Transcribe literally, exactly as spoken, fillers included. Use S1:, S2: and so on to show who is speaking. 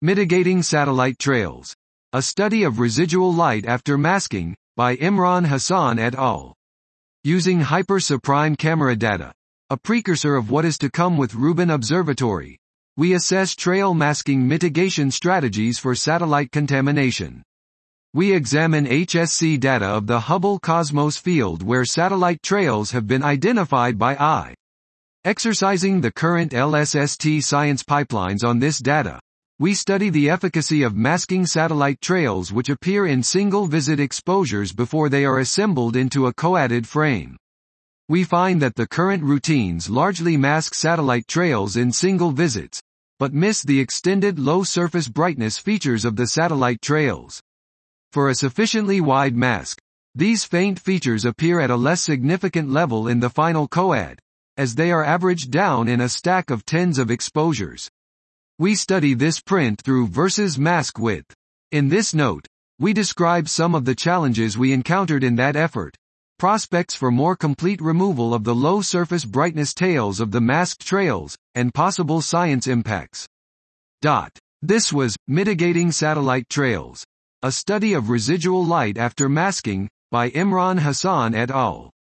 S1: Mitigating Satellite Trails. A Study of Residual Light After Masking, by Imran Hassan et al. Using hyper-suprime camera data, a precursor of what is to come with Rubin Observatory, we assess trail masking mitigation strategies for satellite contamination. We examine H S C data of the Hubble Cosmos field where satellite trails have been identified by eye. Exercising the current L S S T science pipelines on this data, we study the efficacy of masking satellite trails which appear in single-visit exposures before they are assembled into a coadded frame. We find that the current routines largely mask satellite trails in single visits, but miss the extended low-surface brightness features of the satellite trails. For a sufficiently wide mask, these faint features appear at a less significant level in the final coad, as they are averaged down in a stack of tens of exposures. We study this print through versus mask width. In this note, we describe some of the challenges we encountered in that effort, prospects for more complete removal of the low surface brightness tails of the masked trails, and possible science impacts. Dot. This was Mitigating Satellite Trails. A Study of Residual Light After Masking, by Imran Hassan et al.